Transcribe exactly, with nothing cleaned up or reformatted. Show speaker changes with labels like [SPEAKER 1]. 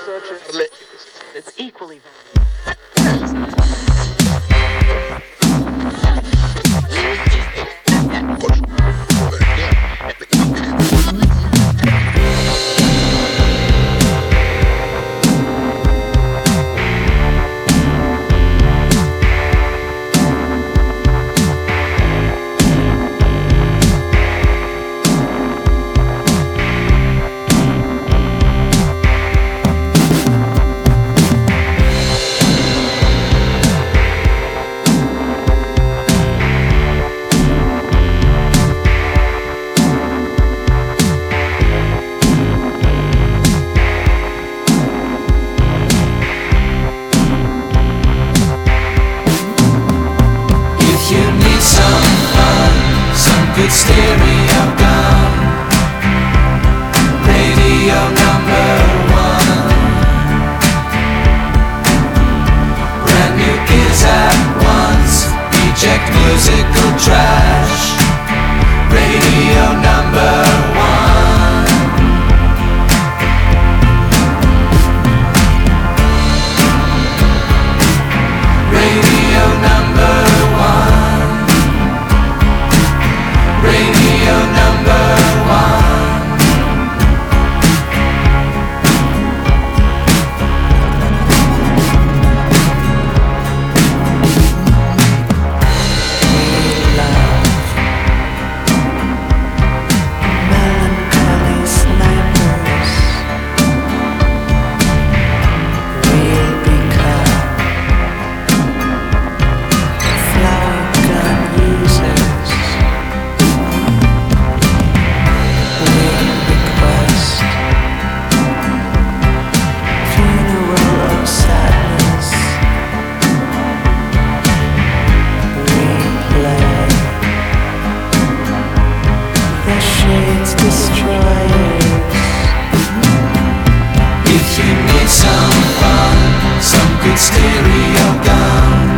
[SPEAKER 1] It's equally
[SPEAKER 2] good stereo gum, radio number one, brand new gears at once, eject musical trash, radio number one, radio number one. Radio number one.
[SPEAKER 3] Melancholy snipers, real beaker, flower gun users. Request funeral of sadness. Replay the shades destroyers.
[SPEAKER 2] If you need some fun, some good stereo gum,